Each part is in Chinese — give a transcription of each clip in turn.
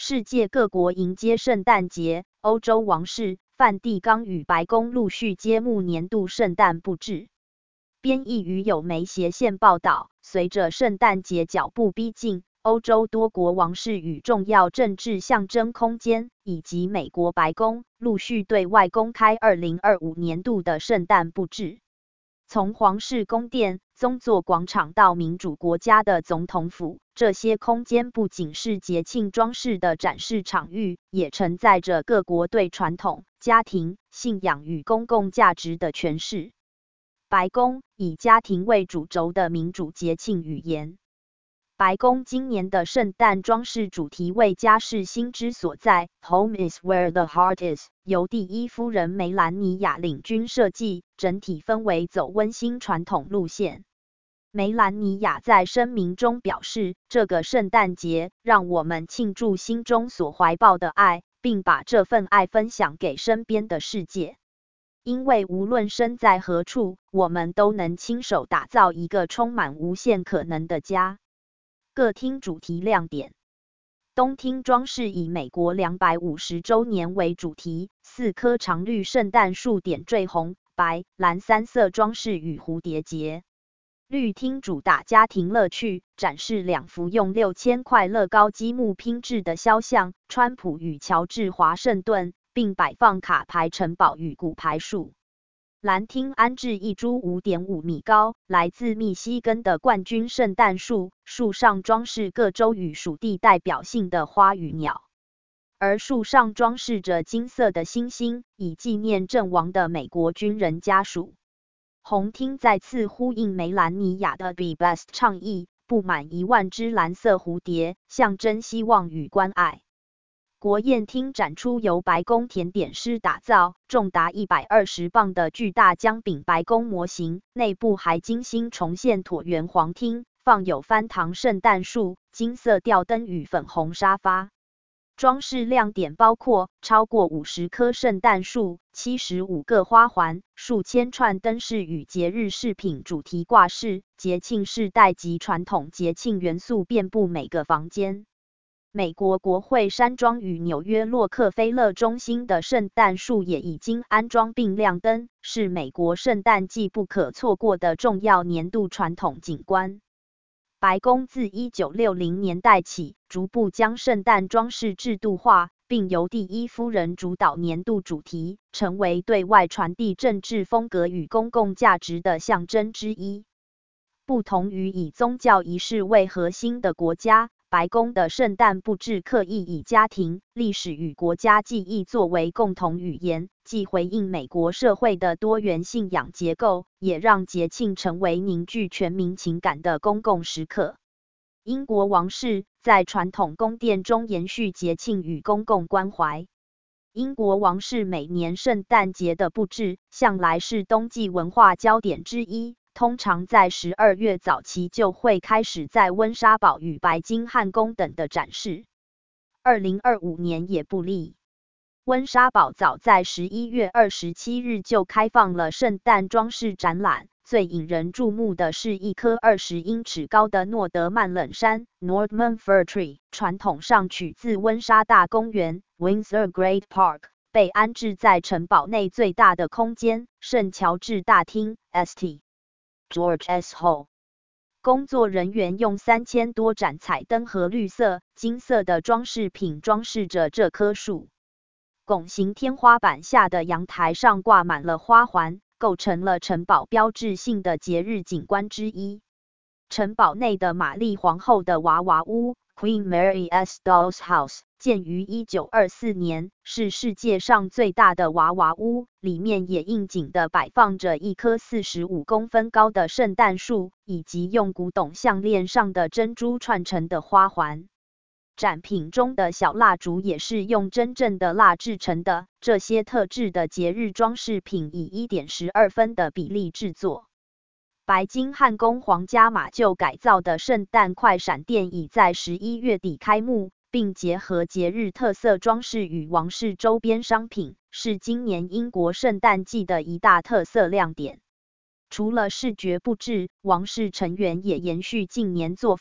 世界各国迎接圣诞节，欧洲王室、梵蒂冈与白宫陆续揭幕年度圣诞布置。编译于有媒斜线报道，随着圣诞节脚步逼近，欧洲多国王室与重要政治象征空间，以及美国白宫陆续对外公开2025年度的圣诞布置。从皇室宫殿、宗座广场到民主国家的总统府，这些空间不仅是节庆装饰的展示场域，也承载着各国对传统、家庭、信仰与公共价值的诠释。白宫以家庭为主轴的民主节庆语言。白宫今年的圣诞装饰主题为家是心之所在 ，Home is where the heart is， 由第一夫人梅兰妮亚领军设计，整体氛围走温馨传统路线。梅兰妮亚在声明中表示，这个圣诞节让我们庆祝心中所怀抱的爱，并把这份爱分享给身边的世界。因为无论身在何处，我们都能亲手打造一个充满无限可能的家。各厅主题亮点。东厅装饰以美国250周年为主题，4棵常绿圣诞树点缀红、白、蓝3色装饰与蝴蝶结。绿厅主打家庭乐趣，展示2幅用6000块乐高积木拼制的肖像，川普与乔治华盛顿，并摆放卡牌城堡与骨牌树。蓝厅安置一株5.5米高、来自密西根的冠军圣诞树，树上装饰各州与属地代表性的花与鸟，而树上装饰着金色的星星，以纪念阵亡的美国军人家属。红厅再次呼应梅兰妮亚的 Be Blessed 倡议，布满1万只蓝色蝴蝶，象征希望与关爱。国宴厅展出由白宫甜点师打造，重达120磅的巨大姜饼白宫模型，内部还精心重现椭圆皇厅，放有翻糖圣诞树、金色吊灯与粉红沙发。装饰亮点包括超过50棵圣诞树、75个花环、数千串灯饰与节日饰品主题挂饰，节庆饰带及传统节庆元素遍布每个房间。美国国会山庄与纽约洛克菲勒中心的圣诞树也已经安装并亮灯，是美国圣诞季不可错过的重要年度传统景观。白宫自1960年代起，逐步将圣诞装饰制度化，并由第一夫人主导年度主题，成为对外传递政治风格与公共价值的象征之一。不同于以宗教仪式为核心的国家，白宫的圣诞布置刻意以家庭、历史与国家记忆作为共同语言，既回应美国社会的多元信仰结构，也让节庆成为凝聚全民情感的公共时刻。英国王室在传统宫殿中延续节庆与公共关怀。英国王室每年圣诞节的布置向来是冬季文化焦点之一，通常在12月早期就会开始在温莎堡与白金汉宫等的展示。2025年也不例。温莎堡早在11月27日就开放了圣诞装饰展览，最引人注目的是一棵20英尺高的诺德曼冷杉 Nordman Fir Tree， 传统上取自温莎大公园 Windsor Great Park， 被安置在城堡内最大的空间圣乔治大厅 St. George S. Hall。 工作人员用3000多盏彩灯和绿色、金色的装饰品装饰着这棵树。拱形天花板下的阳台上挂满了花环，构成了城堡标志性的节日景观之一。城堡内的玛丽皇后的娃娃屋 Queen Mary's Doll's House 建于1924年，是世界上最大的娃娃屋，里面也应景地摆放着一棵45公分高的圣诞树，以及用古董项链上的珍珠串成的花环。展品中的小蜡烛也是用真正的蜡制成的，这些特制的节日装饰品以 1:12 分的比例制作。白金汉宫皇家马厩改造的圣诞快闪店已在11月底开幕，并结合节日特色装饰与王室周边商品，是今年英国圣诞季的一大特色亮点。除了视觉布置，王室成员也延续近年做法，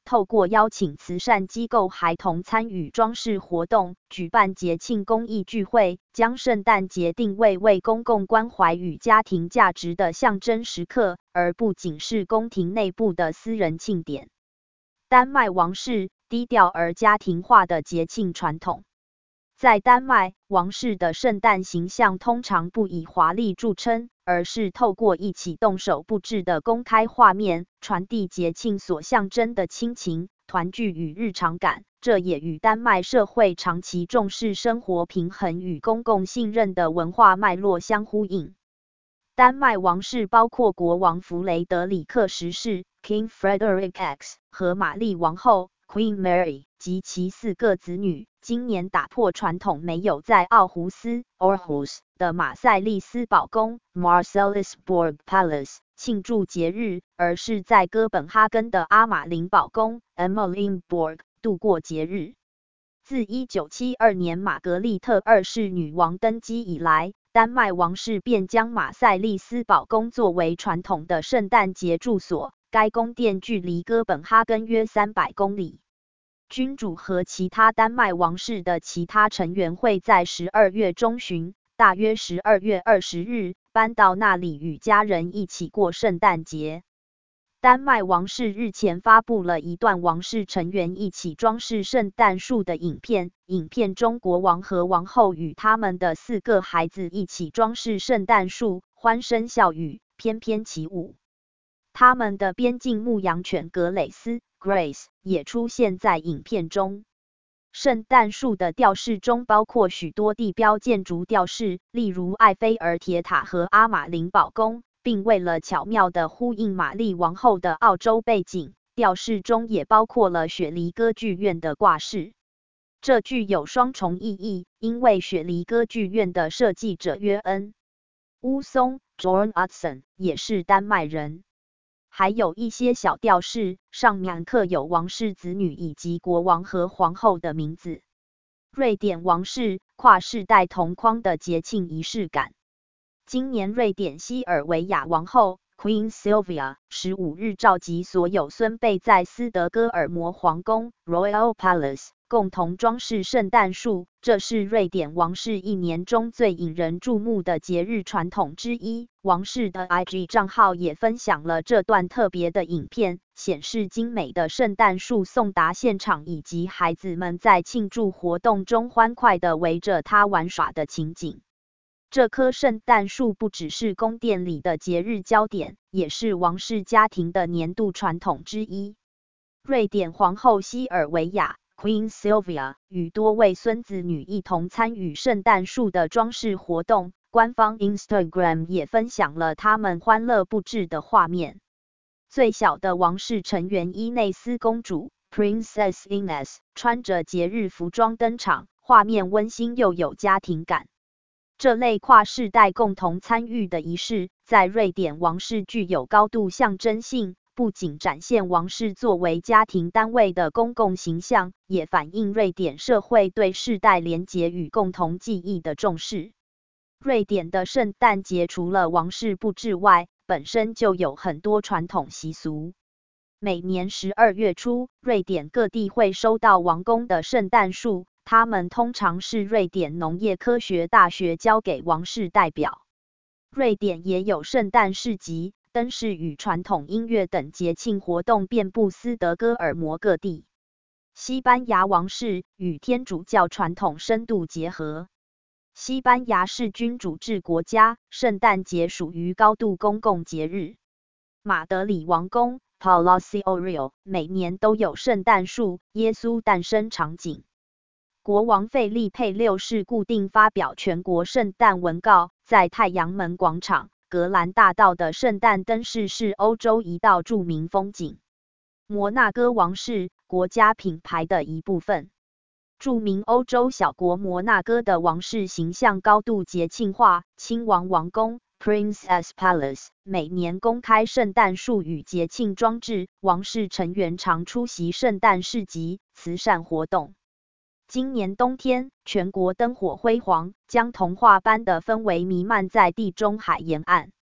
透过邀请慈善机构孩童参与装饰活动，举办节庆公益聚会，将圣诞节定位为公共关怀与家庭价值的象征时刻，而不仅是宫廷内部的私人庆典。丹麦王室低调而家庭化的节庆传统。在丹麦，王室的圣诞形象通常不以华丽著称，而是透过一起动手布置的公开画面，传递节庆所象征的亲情、团聚与日常感。这也与丹麦社会长期重视生活平衡与公共信任的文化脉络相呼应。丹麦王室包括国王弗雷德里克十世 （King Frederick X） 和玛丽王后 （Queen Mary） 及其4个子女。今年打破传统，没有在奥胡斯 （Aarhus） 的马赛利斯堡宫 （Marselisborg Palace） 庆祝节日，而是在哥本哈根的阿马林堡宫 （Amalienborg） 度过节日。自1972年玛格丽特2世女王登基以来，丹麦王室便将马赛利斯堡宫作为传统的圣诞节住所。该宫殿距离哥本哈根约300公里。君主和其他丹麦王室的其他成员会在12月中旬，大约12月20日，搬到那里与家人一起过圣诞节。丹麦王室日前发布了一段王室成员一起装饰圣诞树的影片，影片中国王和王后与他们的4个孩子一起装饰圣诞树，欢声笑语，翩翩起舞。他们的边境牧羊犬格蕾斯 Grace 也出现在影片中。圣诞树的吊饰中包括许多地标建筑吊饰，例如埃菲尔铁塔和阿马林堡宫，并为了巧妙地呼应玛丽王后的澳洲背景，吊饰中也包括了雪梨歌剧院的挂饰。这具有双重意义，因为雪梨歌剧院的设计者约恩·乌松 John Utzon 也是丹麦人。还有一些小吊饰，上面刻有王室子女以及国王和皇后的名字。瑞典王室跨世代同框的节庆仪式感。今年瑞典西尔维亚王后 Queen Sylvia 15日召集所有孙辈在斯德哥尔摩皇宫 Royal Palace 共同装饰圣诞树，这是瑞典王室一年中最引人注目的节日传统之一。王室的 IG 账号也分享了这段特别的影片，显示精美的圣诞树送达现场，以及孩子们在庆祝活动中欢快地围着它玩耍的情景。这棵圣诞树不只是宫殿里的节日焦点，也是王室家庭的年度传统之一。瑞典皇后西尔维亚 Queen Sylvia 与多位孙子女一同参与圣诞树的装饰活动，官方 Instagram 也分享了他们欢乐布置的画面。最小的王室成员伊内斯公主 Princess Ines 穿着节日服装登场，画面温馨又有家庭感。这类跨世代共同参与的仪式，在瑞典王室具有高度象征性，不仅展现王室作为家庭单位的公共形象，也反映瑞典社会对世代连结与共同记忆的重视。瑞典的圣诞节除了王室布置外，本身就有很多传统习俗。每年12月初，瑞典各地会收到王宫的圣诞树，它们通常是瑞典农业科学大学交给王室代表。瑞典也有圣诞市集、灯饰与传统音乐等节庆活动遍布斯德哥尔摩各地。西班牙王室与天主教传统深度结合。西班牙是君主制国家，圣诞节属于高度公共节日。马德里王宫 Palacio Real 每年都有圣诞树、耶稣诞生场景。国王费利佩6世固定发表全国圣诞文告，在太阳门广场、格兰大道的圣诞灯饰是欧洲一道著名风景。摩纳哥王室国家品牌的一部分。著名欧洲小国摩纳哥的王室形象高度节庆化，亲王王宫 Princess Palace 每年公开圣诞树与节庆装置，王室成员常出席圣诞市集、慈善活动。今年冬天，全国灯火辉煌，将童话般的氛围弥漫在地中海沿岸。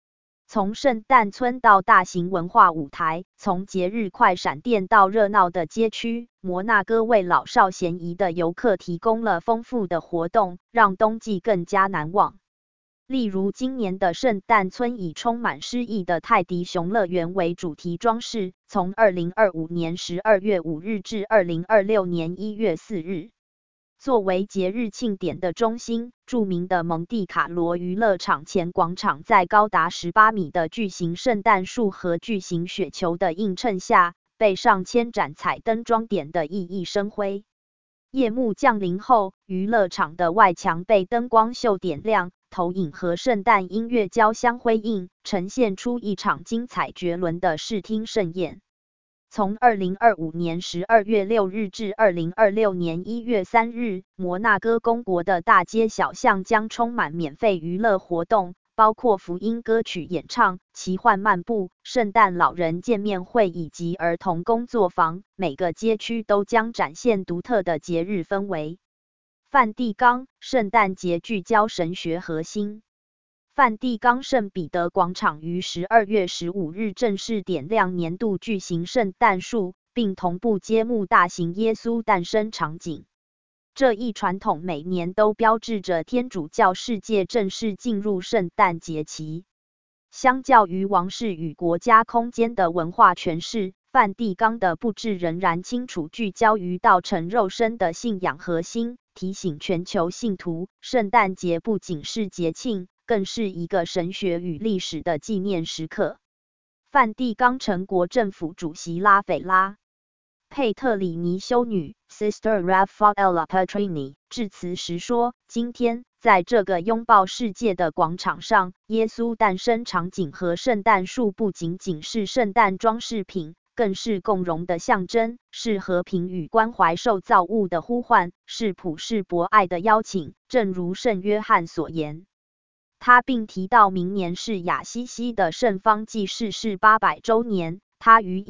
从圣诞村到大型文化舞台，从节日快闪店到热闹的街区，摩纳哥为老少咸宜的游客提供了丰富的活动，让冬季更加难忘。例如今年的圣诞村以充满诗意的泰迪熊乐园为主题装饰，从2025年12月5日至2026年1月4日。作为节日庆典的中心，著名的蒙蒂卡罗娱乐场前广场在高达18米的巨型圣诞树和巨型雪球的映衬下，被上千盏彩灯装点得熠熠生辉。夜幕降临后，娱乐场的外墙被灯光秀点亮，投影和圣诞音乐交相辉映，呈现出一场精彩绝伦的视听盛宴。从2025年12月6日至2026年1月3日，摩纳哥公国的大街小巷将充满免费娱乐活动，包括福音歌曲演唱、奇幻漫步、圣诞老人见面会以及儿童工作坊。每个街区都将展现独特的节日氛围。梵蒂冈圣诞节聚焦神学核心。梵蒂冈圣彼得广场于12月15日正式点亮年度巨型圣诞树，并同步揭幕大型耶稣诞生场景。这一传统每年都标志着天主教世界正式进入圣诞节期。相较于王室与国家空间的文化诠释，梵蒂冈的布置仍然清楚聚焦于道成肉身的信仰核心，提醒全球信徒，圣诞节不仅是节庆，更是一个神学与历史的纪念时刻。梵蒂冈城国政府主席拉斐拉·佩特里尼修女 Sister Raffaella Petrini 致辞时说：“今天，在这个拥抱世界的广场上，耶稣诞生场景和圣诞树不仅仅是圣诞装饰品，更是共荣的象征，是和平与关怀受造物的呼唤，是普世博爱的邀请，正如圣约翰所言。”他并提到，明年是亚西西的圣方济逝世800周年。他于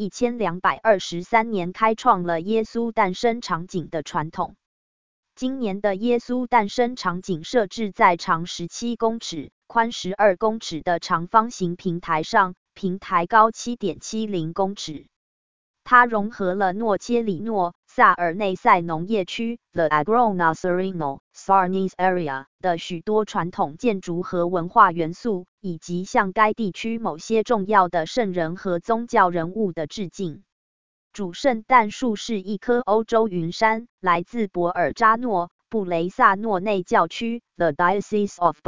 1223年开创了耶稣诞生场景的传统。今年的耶稣诞生场景设置在长17公尺、宽12公尺的长方形平台上，平台高7.70公尺。它融合了诺切里诺、萨尔内塞农业区 The Agro-Nazareno Sarnese Area 的许多传统建筑和文化元素，以及向该地区某些重要的圣人和宗教人物的致敬。主圣诞树是一棵欧洲云杉，来自博尔扎诺、布雷萨诺内教区 The Diocese of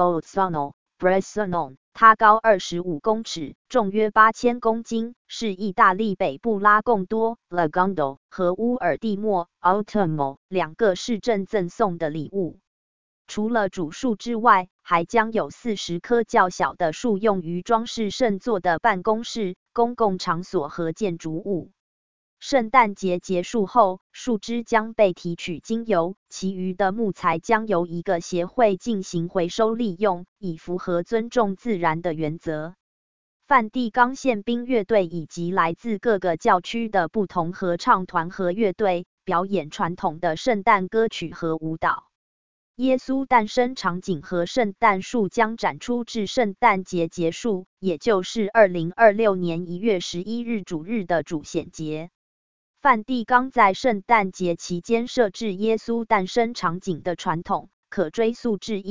Bolzano。它高25公尺，重约8000公斤，是意大利北部拉贡多 Lagondo 和乌尔蒂莫 Ultimo 两个市镇赠送的礼物。除了主树之外，还将有40棵较小的树用于装饰圣座的办公室、公共场所和建筑物。圣诞节结束后，树枝将被提取精油，其余的木材将由一个协会进行回收利用，以符合尊重自然的原则。梵蒂冈宪兵乐队以及来自各个教区的不同合唱团和乐队表演传统的圣诞歌曲和舞蹈。耶稣诞生场景和圣诞树将展出至圣诞节结束，也就是2026年1月11日主日的主显节。梵蒂冈在圣诞节期间设置耶稣诞生场景的传统，可追溯至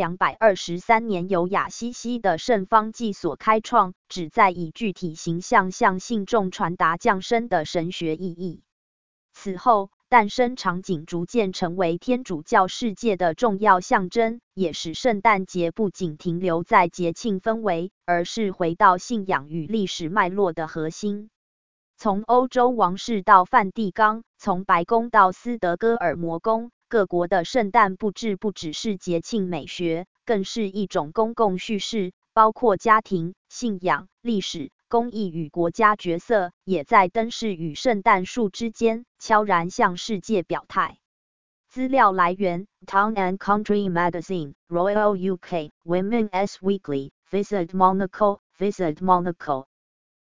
1223年由亚西西的圣方济所开创，旨在以具体形象向信众传达降生的神学意义。此后，诞生场景逐渐成为天主教世界的重要象征，也使圣诞节不仅停留在节庆氛围，而是回到信仰与历史脉络的核心。从欧洲王室到梵蒂冈，从白宫到斯德哥尔摩宫，各国的圣诞布置不只是节庆美学，更是一种公共叙事，包括家庭、信仰、历史、公益与国家角色，也在灯饰与圣诞树之间悄然向世界表态。资料来源 Town and Country Magazine, Royal UK, Women's Weekly, Visit Monaco